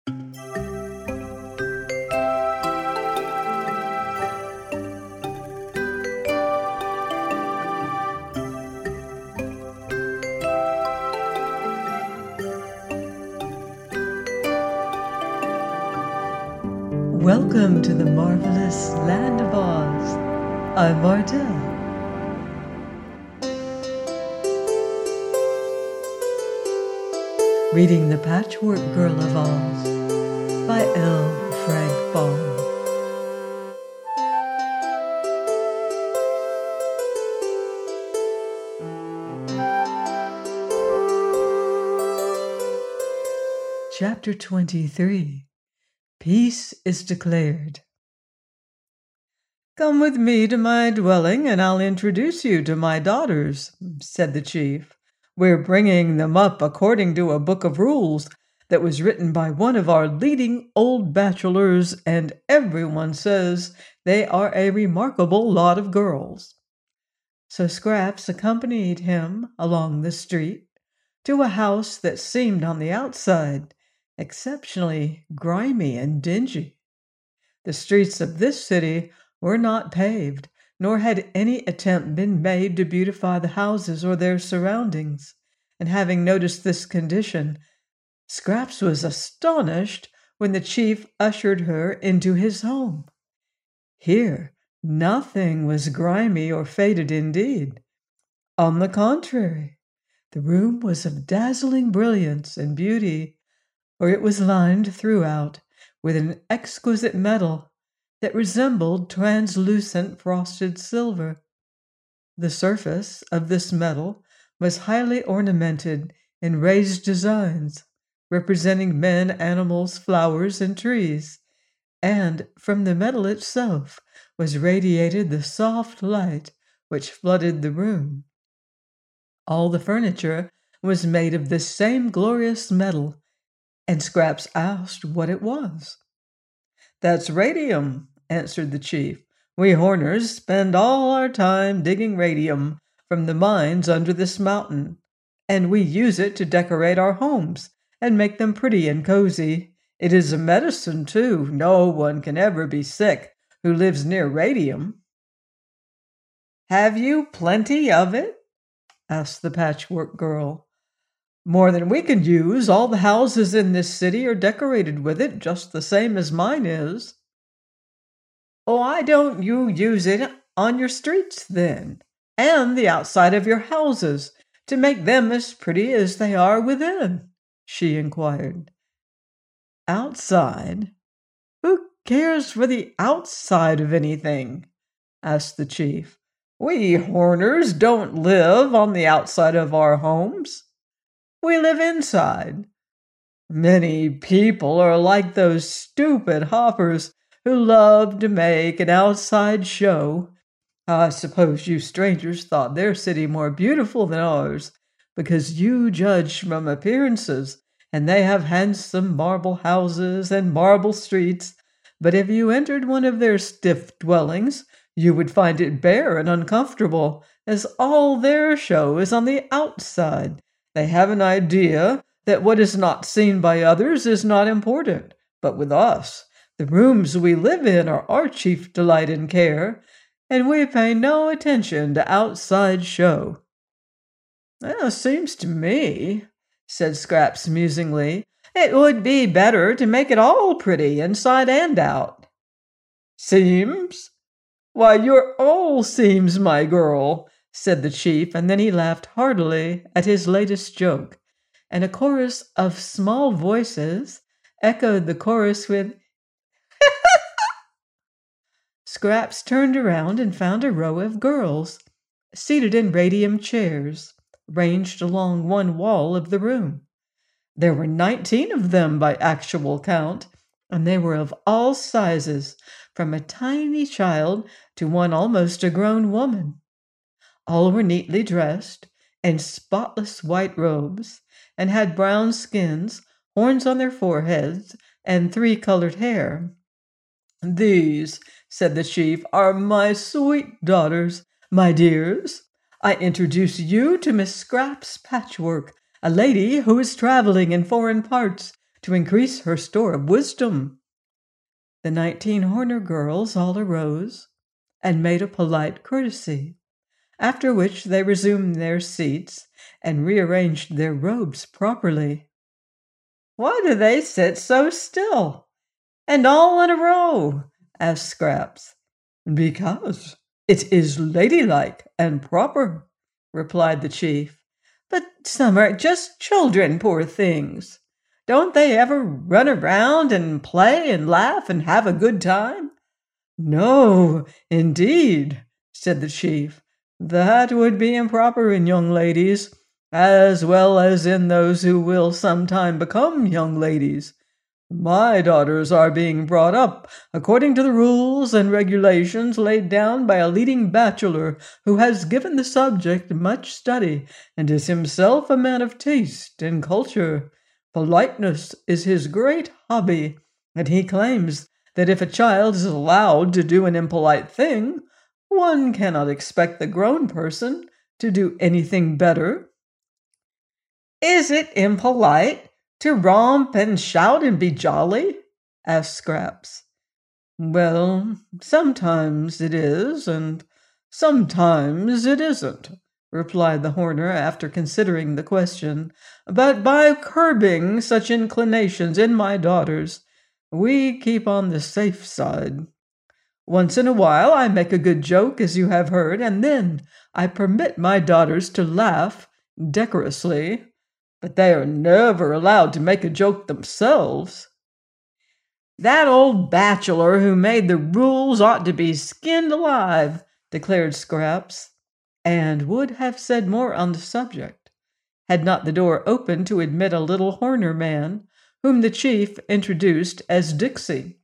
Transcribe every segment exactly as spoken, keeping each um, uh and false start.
Welcome to the marvelous land of Oz. I'm Martell. Reading The Patchwork Girl of Oz by L. Frank Baum. Chapter twenty-three. Peace is declared. "Come with me to my dwelling, and I'll introduce you to my daughters," said the chief. "We're bringing them up according to a book of rules that was written by one of our leading old bachelors, and everyone says they are a remarkable lot of girls." So Scraps accompanied him along the street to a house that seemed on the outside exceptionally grimy and dingy. The streets of this city were not paved, nor had any attempt been made to beautify the houses or their surroundings, and having noticed this condition, Scraps was astonished when the chief ushered her into his home. Here nothing was grimy or faded indeed. On the contrary, the room was of dazzling brilliance and beauty, for it was lined throughout with an exquisite metal that resembled translucent frosted silver. The surface of this metal was highly ornamented in raised designs, representing men, animals, flowers, and trees, and from the metal itself was radiated the soft light which flooded the room. All the furniture was made of this same glorious metal, and Scraps asked what it was. "That's radium," answered the chief. "We Horners spend all our time digging radium from the mines under this mountain, and we use it to decorate our homes and make them pretty and cozy. It is a medicine, too. No one can ever be sick who lives near radium." "Have you plenty of it?" asked the Patchwork Girl. "More than we can use. All the houses in this city are decorated with it, just the same as mine is." "Why don't you use it on your streets, then, and the outside of your houses, to make them as pretty as they are within?" she inquired. "Outside? Who cares for the outside of anything?" asked the chief. "We Horners don't live on the outside of our homes. We live inside. Many people are like those stupid hoppers who love to make an outside show. I suppose you strangers thought their city more beautiful than ours, because you judge from appearances, and they have handsome marble houses and marble streets. But if you entered one of their stiff dwellings, you would find it bare and uncomfortable, as all their show is on the outside. They have an idea that what is not seen by others is not important, but with us, the rooms we live in are our chief delight and care, and we pay no attention to outside show." "Well, seems to me," said Scraps musingly, "it would be better to make it all pretty inside and out." "Seems? Why, you're all seems, my girl," said the chief, and then he laughed heartily at his latest joke, and a chorus of small voices echoed the chorus with Scraps turned around and found a row of girls seated in radium chairs, ranged along one wall of the room. There were nineteen of them by actual count, and they were of all sizes, from a tiny child to one almost a grown woman. All were neatly dressed in spotless white robes, and had brown skins, horns on their foreheads, and three-colored hair. "These," said the chief, "are my sweet daughters, my dears. I introduce you to Miss Scraps Patchwork, a lady who is traveling in foreign parts to increase her store of wisdom. The nineteen Horner girls all arose and made a polite courtesy, after which they resumed their seats and rearranged their robes properly. "Why do they sit so still, and all in a row?" asked Scraps. "Because it is ladylike and proper," replied the chief. "But some are just children, poor things. Don't they ever run around and play and laugh and have a good time?" "No, indeed," said the chief. "That would be improper in young ladies, as well as in those who will sometime become young ladies. My daughters are being brought up according to the rules and regulations laid down by a leading bachelor who has given the subject much study and is himself a man of taste and culture. Politeness is his great hobby, and he claims that if a child is allowed to do an impolite thing, one cannot expect the grown person to do anything better." "Is it impolite to romp and shout and be jolly?" asked Scraps. "Well, sometimes it is, and sometimes it isn't," replied the Horner after considering the question. "But by curbing such inclinations in my daughters, we keep on the safe side. Once in a while I make a good joke, as you have heard, and then I permit my daughters to laugh decorously. But they are never allowed to make a joke themselves." "That old bachelor who made the rules ought to be skinned alive," declared Scraps, and would have said more on the subject, had not the door opened to admit a little Horner man, whom the chief introduced as Dixie.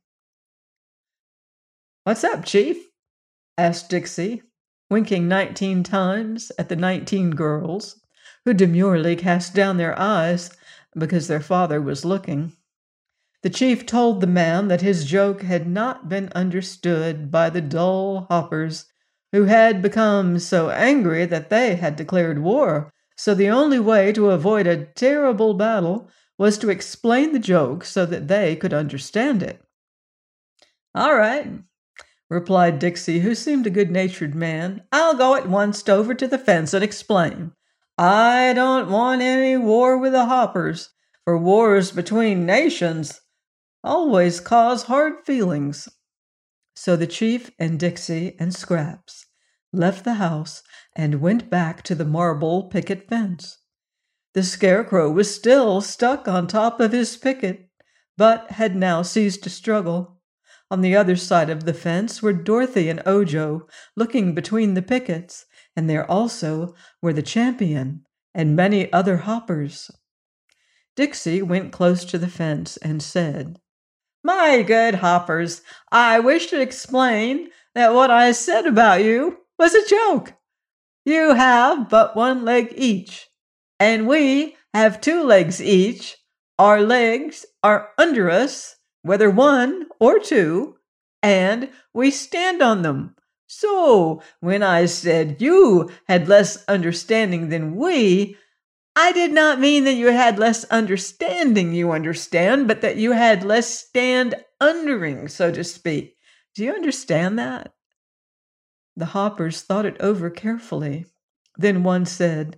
"What's up, Chief?" asked Dixie, winking nineteen times at the nineteen girls, who demurely cast down their eyes because their father was looking. The chief told the man that his joke had not been understood by the dull hoppers, who had become so angry that they had declared war, so the only way to avoid a terrible battle was to explain the joke so that they could understand it. "All right," replied Dixie, who seemed a good-natured man. "I'll go at once over to the fence and explain. I don't want any war with the hoppers, for wars between nations always cause hard feelings." So the chief and Dixie and Scraps left the house and went back to the marble picket fence. The Scarecrow was still stuck on top of his picket, but had now ceased to struggle. On the other side of the fence were Dorothy and Ojo, looking between the pickets, and there also were the champion and many other hoppers. Dixie went close to the fence and said, "My good hoppers, I wish to explain that what I said about you was a joke. You have but one leg each, and we have two legs each. Our legs are under us, whether one or two, and we stand on them. So when I said you had less understanding than we, I did not mean that you had less understanding, you understand, but that you had less stand-undering, so to speak. Do you understand that?" The hoppers thought it over carefully. Then one said,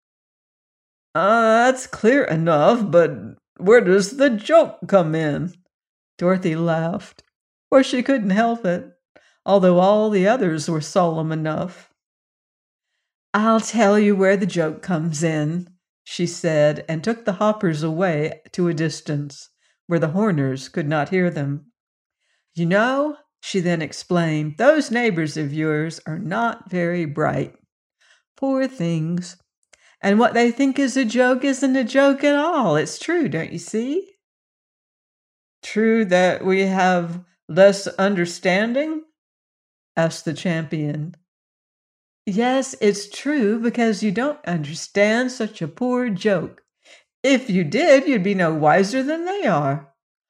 Uh, that's clear enough, but where does the joke come in?" Dorothy laughed, for she couldn't help it, although all the others were solemn enough. "I'll tell you where the joke comes in," she said, and took the hoppers away to a distance, where the Horners could not hear them. "You know," she then explained, "those neighbors of yours are not very bright. Poor things. And what they think is a joke isn't a joke at all. It's true, don't you see?" "True that we have less understanding?" asked the champion. "Yes, it's true, because you don't understand such a poor joke. If you did, you'd be no wiser than they are."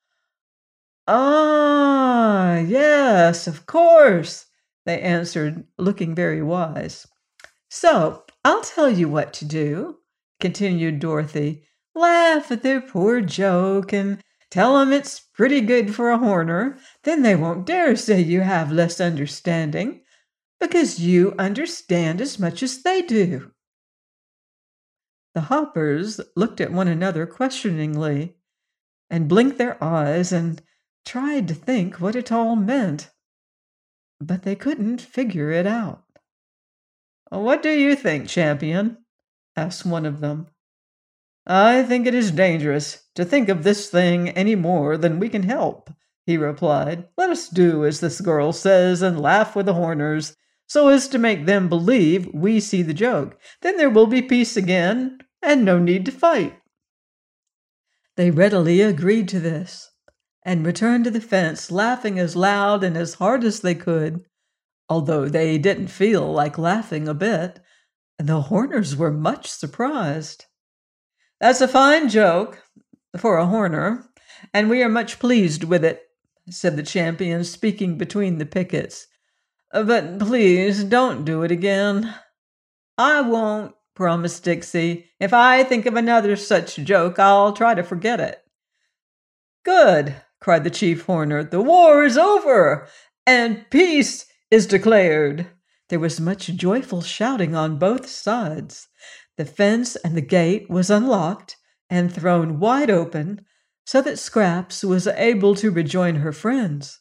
"Ah, yes, of course," they answered, looking very wise. "So I'll tell you what to do," continued Dorothy. Laugh at their poor joke and tell 'em it's pretty good for a Horner. Then they won't dare say you have less understanding, because you understand as much as they do." The Hoppers looked at one another questioningly and blinked their eyes and tried to think what it all meant, but they couldn't figure it out. "What do you think, Champion?" asked one of them. "I think it is dangerous to think of this thing any more than we can help," he replied. "Let us do as this girl says and laugh with the Horners, so as to make them believe we see the joke. Then there will be peace again, and no need to fight." They readily agreed to this, and returned to the fence, laughing as loud and as hard as they could, although they didn't feel like laughing a bit, and the Horners were much surprised. "That's a fine joke for a Horner, and we are much pleased with it," said the Champion, speaking between the pickets. "But please don't do it again." "I won't," promised Dixie. "If I think of another such joke, I'll try to forget it." "Good," cried the Chief Horner. "The war is over, and peace is declared." There was much joyful shouting on both sides. The fence and the gate was unlocked and thrown wide open, so that Scraps was able to rejoin her friends.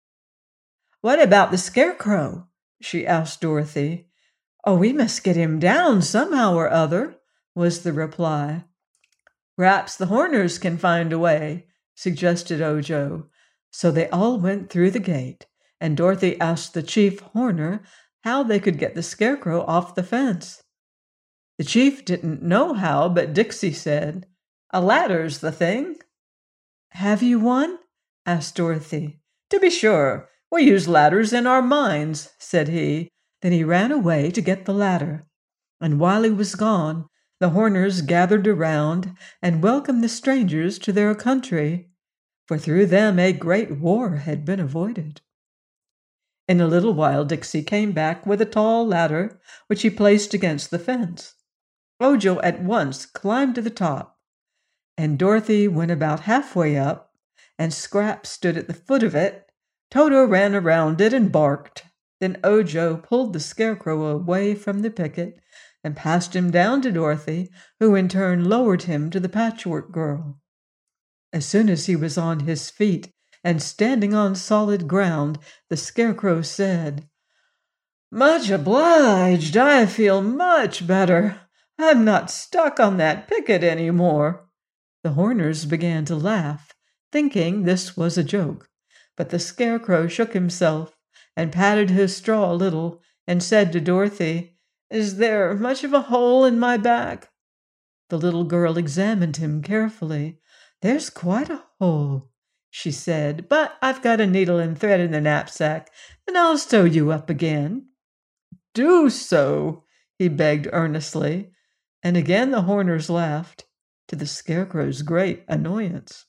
"What about the Scarecrow?" she asked Dorothy. "Oh, we must get him down somehow or other," was the reply. "Perhaps the Horners can find a way," suggested Ojo. So they all went through the gate, and Dorothy asked the Chief Horner how they could get the Scarecrow off the fence. The chief didn't know how, but Dixie said, "A ladder's the thing." "Have you one?" asked Dorothy. "To be sure. We use ladders in our mines," said he. Then he ran away to get the ladder. And while he was gone, the Horners gathered around and welcomed the strangers to their country, for through them a great war had been avoided. In a little while Dixie came back with a tall ladder, which he placed against the fence. Ojo at once climbed to the top, and Dorothy went about halfway up, and Scraps stood at the foot of it. Toto ran around it and barked. Then Ojo pulled the Scarecrow away from the picket and passed him down to Dorothy, who in turn lowered him to the Patchwork Girl. As soon as he was on his feet and standing on solid ground, the Scarecrow said, "Much obliged. I feel much better. I'm not stuck on that picket any more." The Horners began to laugh, thinking this was a joke, but the Scarecrow shook himself and patted his straw a little and said to Dorothy, "Is there much of a hole in my back?" The little girl examined him carefully. "There's quite a hole," she said, "but I've got a needle and thread in the knapsack, and I'll sew you up again." "Do so," he begged earnestly, and again the Horners laughed, to the Scarecrow's great annoyance.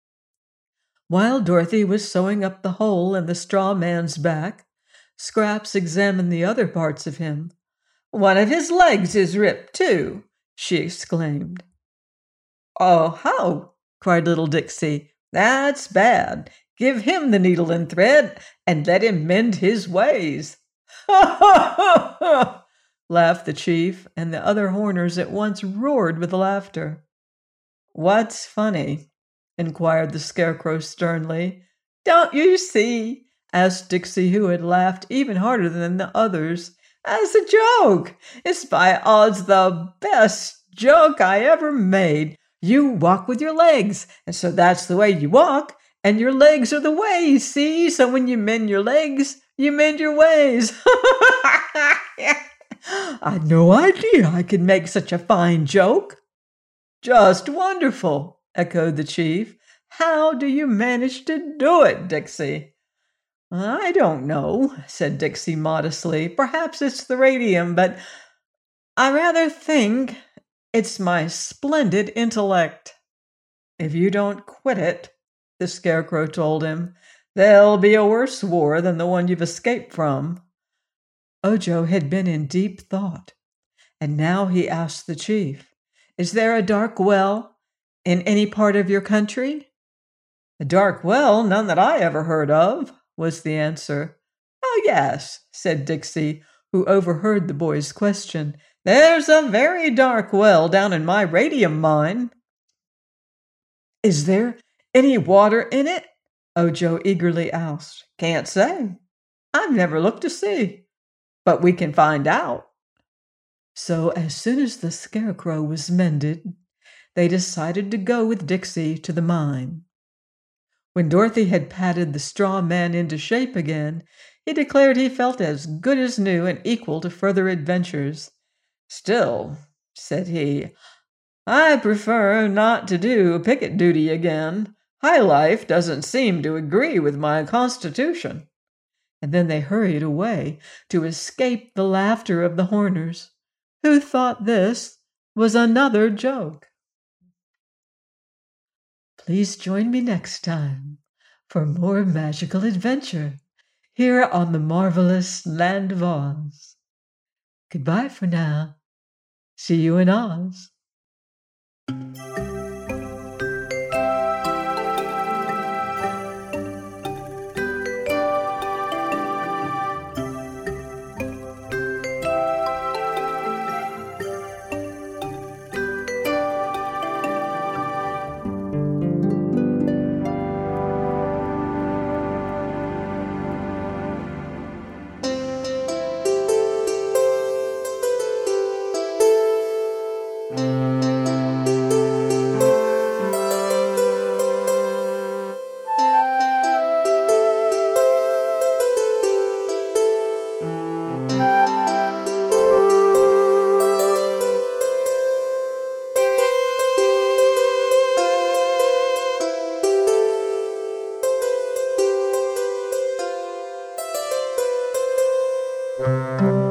While Dorothy was sewing up the hole in the straw man's back, Scraps examined the other parts of him. "One of his legs is ripped, too," she exclaimed. "Oh, how?" cried little Dixie. "That's bad. Give him the needle and thread, and let him mend his ways." "Ha, ha, ha, ha!" laughed the chief, and the other Horners at once roared with laughter. "What's funny?" inquired the Scarecrow sternly. "Don't you see?" asked Dixie, who had laughed even harder than the others. "As a joke. It's by odds the best joke I ever made. You walk with your legs, and so that's the way you walk, and your legs are the way, see? So when you mend your legs, you mend your ways." "I'd no idea I could make such a fine joke." "Just wonderful," echoed the chief. "How do you manage to do it, Dixie?" "I don't know," said Dixie modestly. "Perhaps it's the radium, but I rather think it's my splendid intellect." "If you don't quit it," the Scarecrow told him, "there'll be a worse war than the one you've escaped from." Ojo had been in deep thought, and now he asked the chief, "Is there a dark well In any part of your country? A dark well, none that I ever heard of, was the answer. Oh, yes, said Dixie, who overheard the boy's question. There's a very dark well down in my radium mine. Is there any water in it? Ojo eagerly asked. Can't say. I've never looked to see. But we can find out. So as soon as the scarecrow was mended, they decided to go with Dixie to the mine. When Dorothy had patted the straw man into shape again, he declared he felt as good as new and equal to further adventures. Still, said he, I prefer not to do picket duty again. High life doesn't seem to agree with my constitution. And then they hurried away to escape the laughter of the Horners, who thought this was another joke. Please join me next time for more magical adventure here on the marvelous Land of Oz. Goodbye for now. See you in Oz. Música